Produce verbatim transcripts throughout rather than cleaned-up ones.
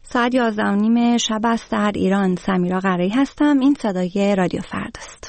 ساعت یازده و نیم شب است در ایران. سمیرا قرایی هستم. این صدای رادیو فرداست.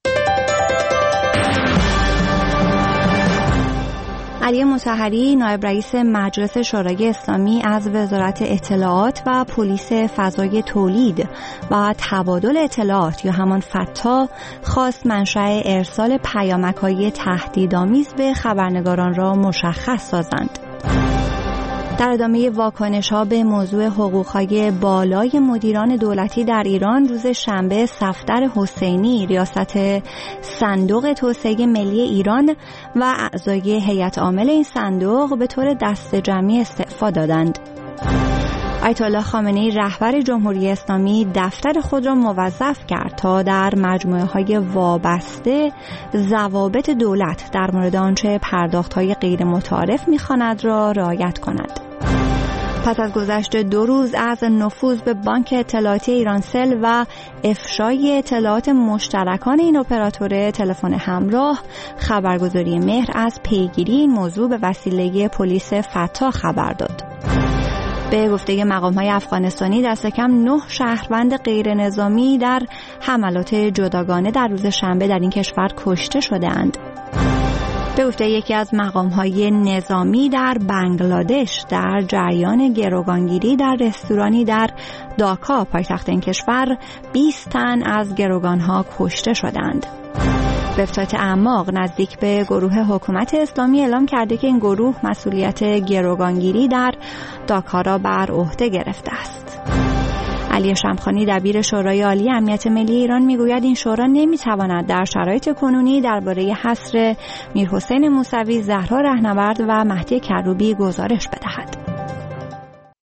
علی مطهری نایب رئیس مجلس شورای اسلامی از وزارت اطلاعات و پلیس فضای تولید و تبادل اطلاعات یا همان فتا خواست منشأ ارسال پیامک‌های تهدیدآمیز به خبرنگاران را مشخص سازند. در ادامه واکنش‌ها به موضوع حقوق‌های بالای مدیران دولتی در ایران، روز شنبه صفدر حسینی ریاست صندوق توسعه ملی ایران و اعضای هیئت عامل این صندوق به طور دسته‌جمعی استعفا دادند. آیت الله خامنه‌ای رهبر جمهوری اسلامی دفتر خود را موظف کرد تا در مجموعه‌های وابسته ضوابط دولت در مورد آنچه پرداخت‌های غیر متعارف می‌خواند را رعایت کند. پس از گذشت دو روز از نفوذ به بانک اطلاعاتی ایرانسل و افشای اطلاعات مشترکان این اپراتور تلفن همراه، خبرگزاری مهر از پیگیری این موضوع به وسیله پلیس فتا خبر داد. به گفته مقام‌های افغانستانی دست کم نه شهروند غیر نظامی در حملات جداگانه در روز شنبه در این کشور کشته شده‌اند. به گفته یکی از مقام‌های نظامی در بنگلادش در جریان گروگانگیری در رستورانی در داکا پایتخت این کشور بیست تن از گروگان‌ها کشته شدند. وبسایت اعماق نزدیک به گروه حکومت اسلامی اعلام کرده که این گروه مسئولیت گروگانگیری در داکا را بر عهده گرفته است. علی شمخانی دبیر شورای عالی امنیت ملی ایران میگوید این شورا نمیتواند در شرایط کنونی درباره حصر میرحسین موسوی، زهرا رهنورد و مهدی کروبی گزارش بدهد.